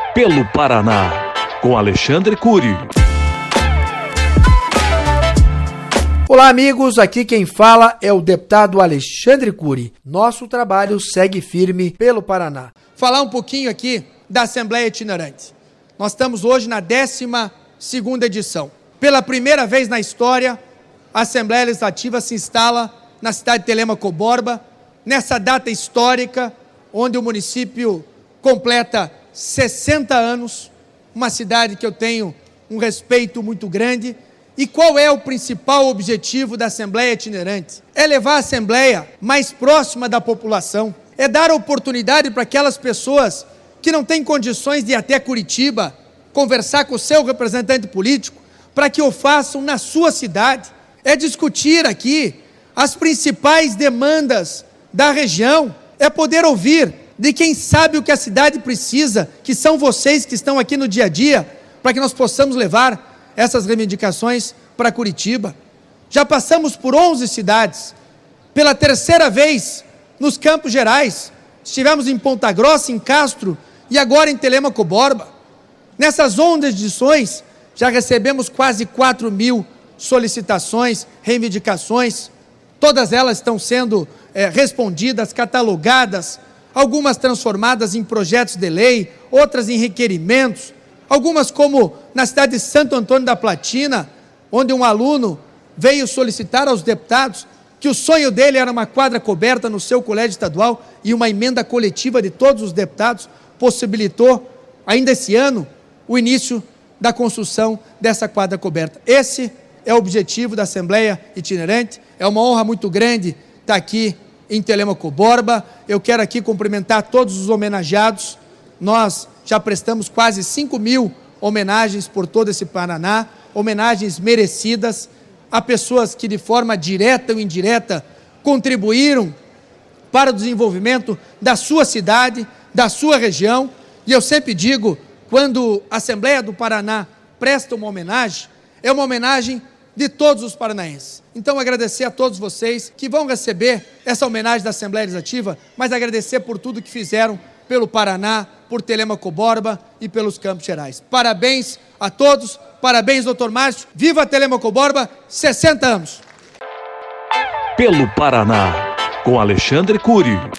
Pelo Paraná, com Alexandre Cury. Olá, amigos, aqui quem fala é o deputado Alexandre Cury. Nosso trabalho segue firme pelo Paraná. Falar um pouquinho aqui da Assembleia Itinerante. Nós estamos hoje na 12ª edição. Pela primeira vez na história, a Assembleia Legislativa se instala na cidade de Telêmaco Borba, nessa data histórica, onde o município completa 60 anos, uma cidade que eu tenho um respeito muito grande. E qual é o principal objetivo da Assembleia Itinerante? É levar a Assembleia mais próxima da população, é dar oportunidade para aquelas pessoas que não têm condições de ir até Curitiba, conversar com o seu representante político, para que o façam na sua cidade, é discutir aqui as principais demandas da região, é poder ouvir de quem sabe o que a cidade precisa, que são vocês que estão aqui no dia a dia, para que nós possamos levar essas reivindicações para Curitiba. Já passamos por 11 cidades, pela terceira vez nos Campos Gerais, estivemos em Ponta Grossa, em Castro e agora em Telêmaco Borba. Nessas 11 edições, já recebemos quase 4.000 solicitações, reivindicações, todas elas estão sendo respondidas, catalogadas, algumas transformadas em projetos de lei, outras em requerimentos, algumas como na cidade de Santo Antônio da Platina, onde um aluno veio solicitar aos deputados que o sonho dele era uma quadra coberta no seu colégio estadual e uma emenda coletiva de todos os deputados possibilitou, ainda esse ano, o início da construção dessa quadra coberta. Esse é o objetivo da Assembleia Itinerante. É uma honra muito grande estar aqui em Telêmaco Borba. Eu quero aqui cumprimentar todos os homenageados. Nós já prestamos quase 5.000 homenagens por todo esse Paraná, homenagens merecidas a pessoas que de forma direta ou indireta contribuíram para o desenvolvimento da sua cidade, da sua região. E eu sempre digo, quando a Assembleia do Paraná presta uma homenagem, é uma homenagem de todos os paranaenses. Então, agradecer a todos vocês que vão receber essa homenagem da Assembleia Legislativa, mas agradecer por tudo que fizeram pelo Paraná, por Telêmaco Borba e pelos Campos Gerais. Parabéns a todos, parabéns, doutor Márcio. Viva Telêmaco Borba, 60 anos! Pelo Paraná, com Alexandre Cury.